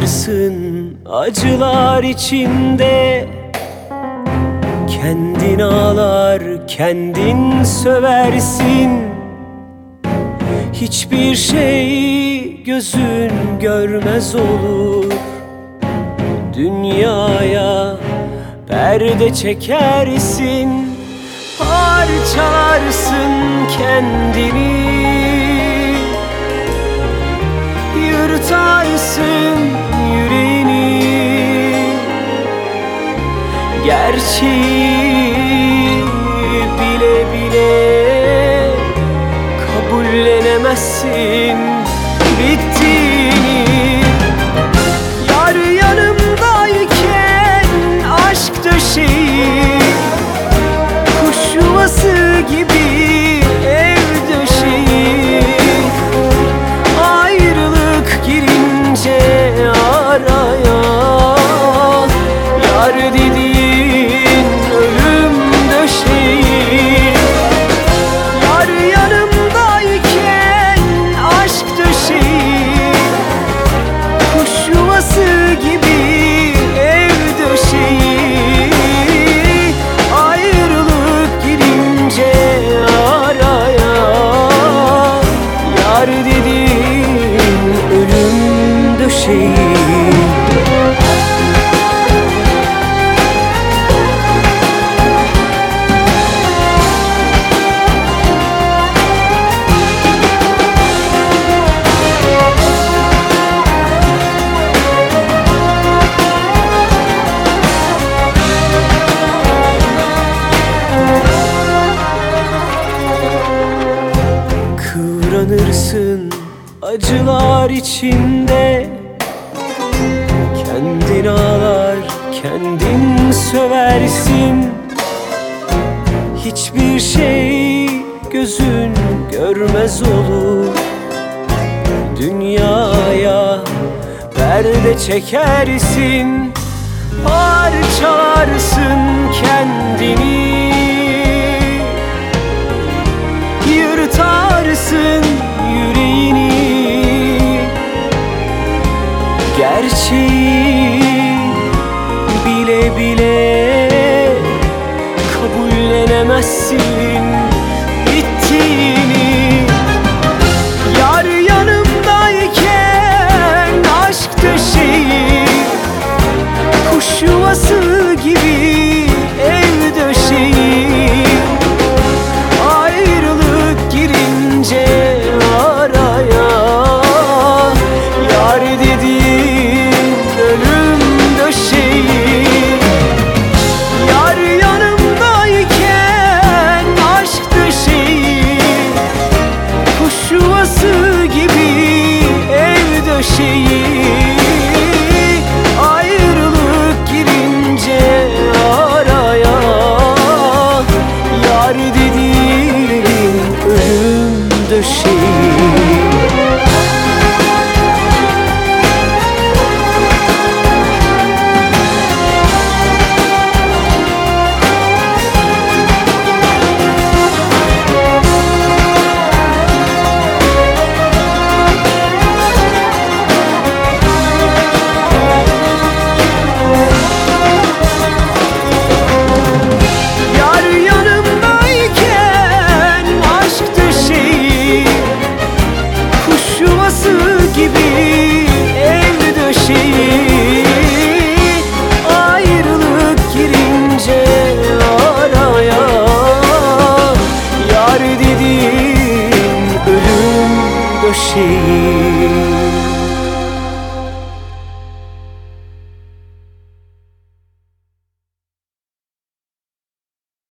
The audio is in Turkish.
Kıvranırsın acılar içinde, kendin ağlar, kendin söversin. Hiçbir şey gözün görmez olur. Dünyaya perde çekersin, parçalarsın kendini, yırtarsın yüreğini. Gerçeği bile bile kabullenemezsin bittiğini. Yar yanımdayken aşk döşeği, kuş yuvası gibi ev döşeği. Ayrılık girince araya, yar dediğin ölüm döşeği. Yar yanımdayken aşk döşeği, kuş yuvası gibi ev döşeği. Ayrılık girince araya, yar dediğin ölüm döşeği. Kıvranırsın acılar içinde, kendin ağlar, kendin söversin. Hiçbir şey gözün görmez olur. Dünyaya perde çekersin, parçalarsın kendini, yırtarsın yüreğini. Gerçeği bile bile kabullenemezsin bittiğini. Yar yanımdayken aşk döşeği, kuş yuvası gibi ev döşeği. Ayrılık girince araya, yar dediğin ölüm döşeği. Yar yanımdayken aşk döşeği, kuş yuvası gibi ev döşeği. Ayrılık girince araya, yar dediğin ölüm döşeği. Yar yanımdayken aşk döşeği, kuş yuvası gibi ev döşeği. Ayrılık girince araya, yar dediğin ölüm döşeği.